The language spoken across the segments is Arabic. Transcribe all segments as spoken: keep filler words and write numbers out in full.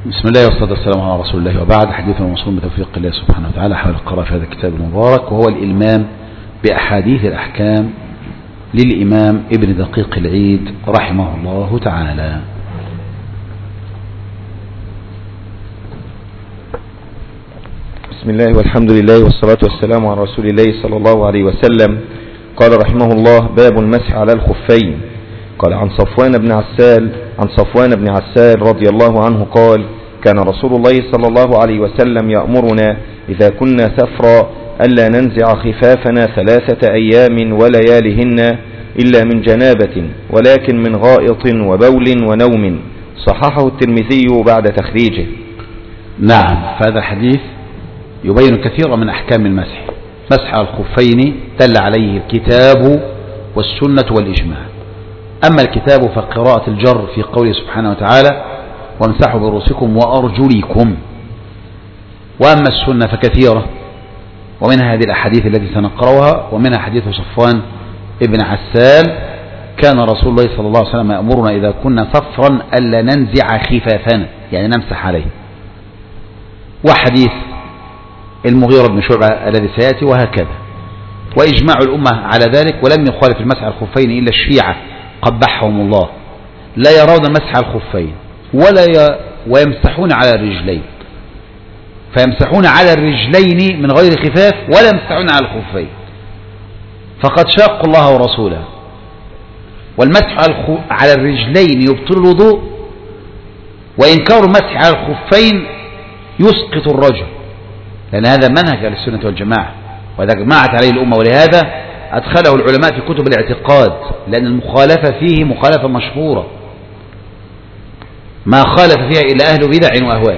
بسم الله والصلاة والسلام على رسول الله، وبعد. حديثنا موصول بتوفيق الله سبحانه وتعالى حول القراءة في هذا الكتاب المبارك، وهو الإلمام بأحاديث الأحكام للإمام ابن دقيق العيد رحمه الله تعالى. بسم الله والحمد لله والصلاة والسلام على رسول الله صلى الله عليه وسلم. قال رحمه الله: باب المسح على الخفين. قال عن صفوان بن عسال عن صفوان بن عسال رضي الله عنه قال: كان رسول الله صلى الله عليه وسلم يأمرنا إذا كنا سفرا ألا ننزع خفافنا ثلاثة أيام وليالهن إلا من جنابة، ولكن من غائط وبول ونوم. صححه الترمذي بعد تخريجه. نعم، فهذا الحديث يبين كثيرا من أحكام المسح. مسح على الخفين دل عليه الكتاب والسنة والإجماع. أما الكتاب فقراءة الجر في قوله سبحانه وتعالى: وامسحوا برؤوسكم وأرجلكم. وأما السنة فكثيرة، ومنها هذه الأحاديث التي سنقرأها، ومنها حديث صفوان ابن عسال: كان رسول الله صلى الله عليه وسلم يأمرنا إذا كنا سفرا ألا ننزع خفافنا، يعني نمسح عليه. وحديث المغيرة بن شعبة الذي سيأتي، وهكذا. وإجماع الأمة على ذلك، ولم يخالف المسح على الخفين إلا الشيعة قبحهم الله، لا يرون مسح على الخفين ولا ي... ويمسحون على الرجلين، فيمسحون على الرجلين من غير خفاف ولا يمسحون على الخفين، فقد شاقوا الله ورسوله. والمسح على الرجلين يبطل الوضوء، وإنكار المسح على الخفين يسقط الرجل، لأن هذا منهج أهل السنة والجماعة، وإذا جمعت عليه الأمة. ولهذا أدخله العلماء في كتب الاعتقاد، لأن المخالفة فيه مخالفة مشهورة ما خالف فيها إلا أهل بدع وأهواء.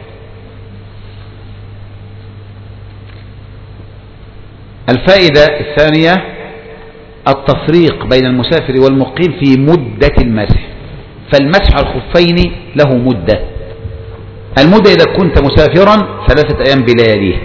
الفائدة الثانية: التفريق بين المسافر والمقيم في مدة المسح. فالمسح على الخفين له مدة. المدة إذا كنت مسافرا ثلاثة أيام بلياليه.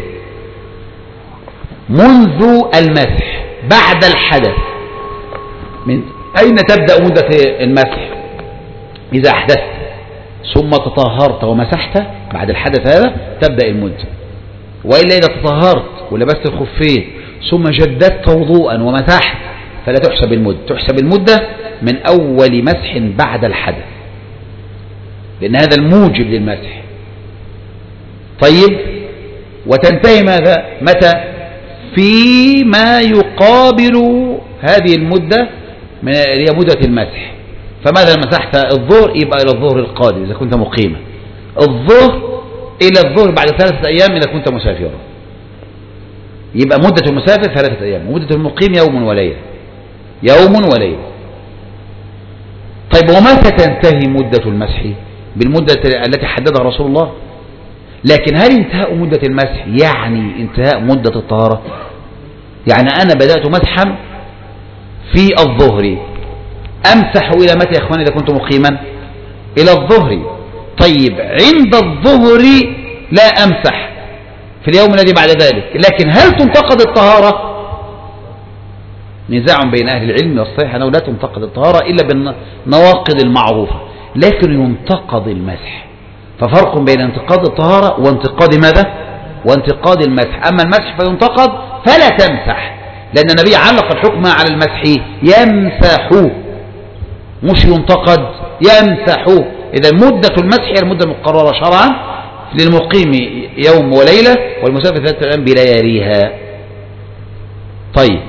منذ المسح بعد الحدث، من أين تبدأ مدة المسح؟ إذا أحدثت ثم تطهرت ومسحت بعد الحدث هذا تبدأ المدة. وإلا إذا تطهرت ولبست الخفين ثم جددت وضوءا ومسحت فلا تحسب المدة، تحسب المدة من أول مسح بعد الحدث، لأن هذا الموجب للمسح. طيب، وتنتهي ماذا؟ متى؟ فيما يقابل هذه المدة من هي مدة المسح. فماذا مسحت الظهر؟ يبقى إلى الظهر القادم إذا كنت مقيما، الظهر إلى الظهر بعد ثلاثة أيام إذا كنت مسافرا. يبقى مدة المسافر ثلاثة أيام، ومدة المقيم يوم وليلة، يوم وليلة. طيب، ومتى تنتهي مدة المسح؟ بالمدة التي حددها رسول الله. لكن هل انتهاء مدة المسح يعني انتهاء مدة الطهارة؟ يعني أنا بدأت مسحا في الظهر، أمسح إلى متى يا إخواني إذا كنت مقيما؟ إلى الظهر. طيب، عند الظهر لا أمسح في اليوم الذي بعد ذلك، لكن هل تنتقد الطهارة؟ نزاع بين أهل العلم، والصحيح أنه لا تنتقد الطهارة إلا بالنواقض المعروفة، لكن ينتقد المسح. ففرق بين انتقاد الطهارة وانتقاد ماذا؟ وانتقاد المسح. أما المسح فينتقد فلا تمسح، لأن النبي علق الحكم على المسح: يمسح، مش ينتقد، يمسح. إذا مدة المسح هي المدة المقررة شرعا للمقيم يوم وليلة، والمسافر ثلاثة أيام بلياليها. طيب،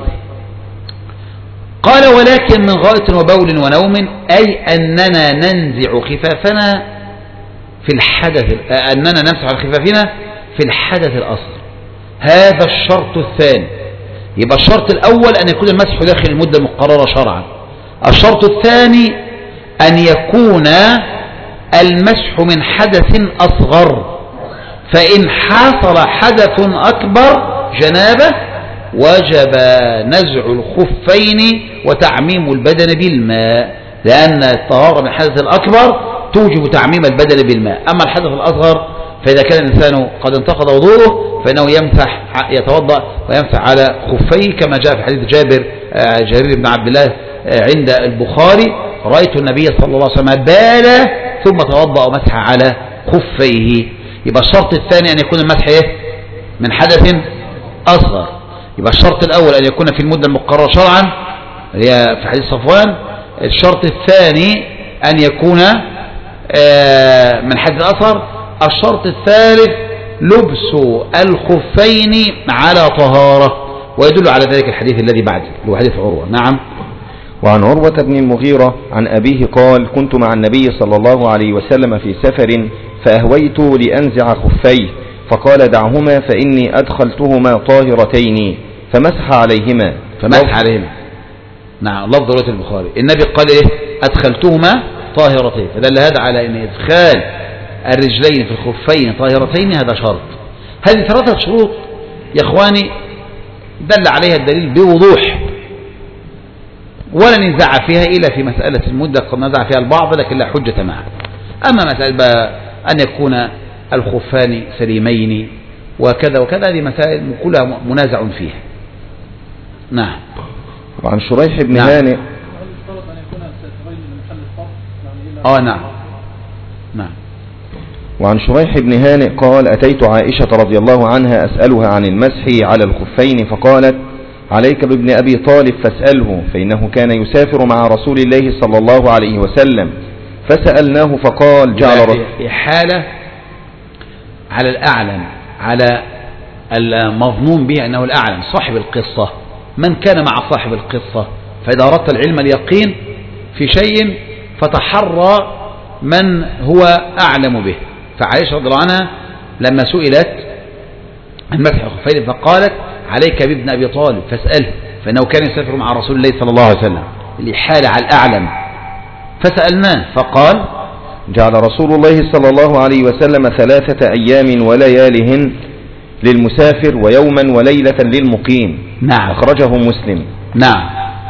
قال: ولكن من غائط وبول ونوم، أي أننا ننزع خفافنا في الحدث، أننا نمسح على خفافنا في الحدث الأصغر. هذا الشرط الثاني. يبقى الشرط الأول أن يكون المسح داخل المدة المقررة شرعا. الشرط الثاني أن يكون المسح من حدث أصغر، فإن حصل حدث أكبر جنابة وجب نزع الخفين وتعميم البدن بالماء، لأن الطهارة من الحدث الأكبر توجب تعميم البدن بالماء. أما الحدث الأصغر فإذا كان الإنسان قد انتقض وضوءه فإنه يمسح، يتوضأ ويمسح على خفيه، كما جاء في حديث جابر جرير بن عبد الله عند البخاري: رأيت النبي صلى الله عليه وسلم بال ثم توضأ ومسح على خفيه. يبقى الشرط الثاني أن يكون المسح إيه؟ من حدث أصغر. يبقى الشرط الأول أن يكون في المدة المقررة شرعا اللي هي في حديث صفوان. الشرط الثاني أن يكون من حدث أصغر. الشرط الثالث لبس الخفين على طهارة، ويدل على ذلك الحديث الذي بعده اللي هو حديث عروة. نعم. وعن عروة بن المغيرة عن أبيه قال: كنت مع النبي صلى الله عليه وسلم في سفر فأهويت لأنزع خفيه فقال: دعهما فإني أدخلتهما طاهرتين، فمسح عليهما فمسح عليهما. نعم، لفظ رواية البخاري. النبي قال إيه؟ أدخلتهما طاهرتين، فدل هذا على أن إدخال الرجلين في الخفين طاهرتين هذا شرط. هذه ثلاثة شروط يا إخواني دل عليها الدليل بوضوح، ولا نزاع فيها إلا في مسألة المدة قد نزع فيها البعض لكن لا حجة معها. أما مسألة أن يكون الخفان سليمين وكذا وكذا هذه مسائل كلها منازع فيها. نعم. وعن شريح بن نعم. هانئ آه نعم نعم وعن شريح بن هانئ قال: أتيت عائشة رضي الله عنها أسألها عن المسح على الخفين فقالت: عليك بابن أبي طالب فاسأله فإنه كان يسافر مع رسول الله صلى الله عليه وسلم. فسألناه فقال: جعل رسول إحالة على الأعلم، على المظنون به أنه الأعلم صاحب القصة. من كان مع صاحب القصة، فإذا أردت العلم اليقين في شيء فتحرى من هو أعلم به. فعائشة رضي الله عنها لما سئلت عن مسح الخفين فقالت: عليك بابن أبي طالب فاسأله فإنه كان يسافر مع رسول الله صلى الله عليه وسلم. الإحالة على الأعلم. فسألناه فقال: جعل رسول الله صلى الله عليه وسلم ثلاثة أيام وليالهن للمسافر ويوما وليلة للمقيم. نعم. أخرجه مسلم. نعم.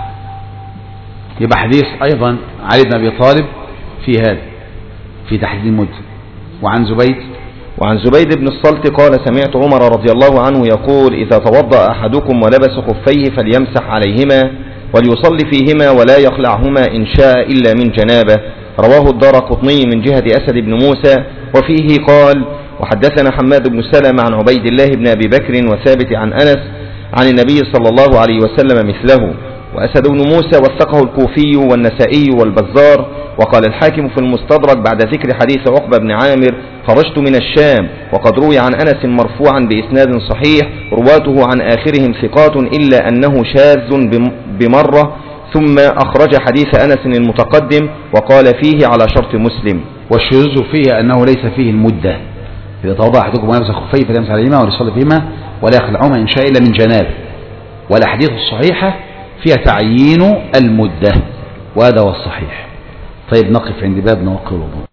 يبقى حديث أيضا علي بن أبي طالب في هذا في تحديد المدة. وعن زبيد وعن زبيد بن الصلت قال: سمعت عمر رضي الله عنه يقول: إذا توضأ أحدكم ولبس خفيه فليمسح عليهما وليصلي فيهما ولا يخلعهما إن شاء إلا من جنابه. رواه الدارقطني من جهة أسد بن موسى. وفيه قال: وحدثنا حماد بن سلمة عن عبيد الله بن أبي بكر وثابت عن أنس عن النبي صلى الله عليه وسلم مثله. وأسد بن موسى وثقه الكوفي والنسائي والبزار. وقال الحاكم في المستدرك بعد ذكر حديث عقبة بن عامر: خرجت من الشام. وقد روي عن أنس مرفوعا بإسناد صحيح رواته عن آخرهم ثقات إلا أنه شاذ بمرة، ثم أخرج حديث أنس المتقدم وقال فيه على شرط مسلم. والشذوذ فيه أنه ليس فيه المدة. إذا توضأ أحدكم ولبس خفيه فليمسح عليهما وليصلي فيهما ولا يخلعهما إن شاء إلا من جنابه. والأحاديث الصحيحة فيها تعيين المدة، وهذا هو الصحيح. طيب نقف عند باب نواقض الوضوء.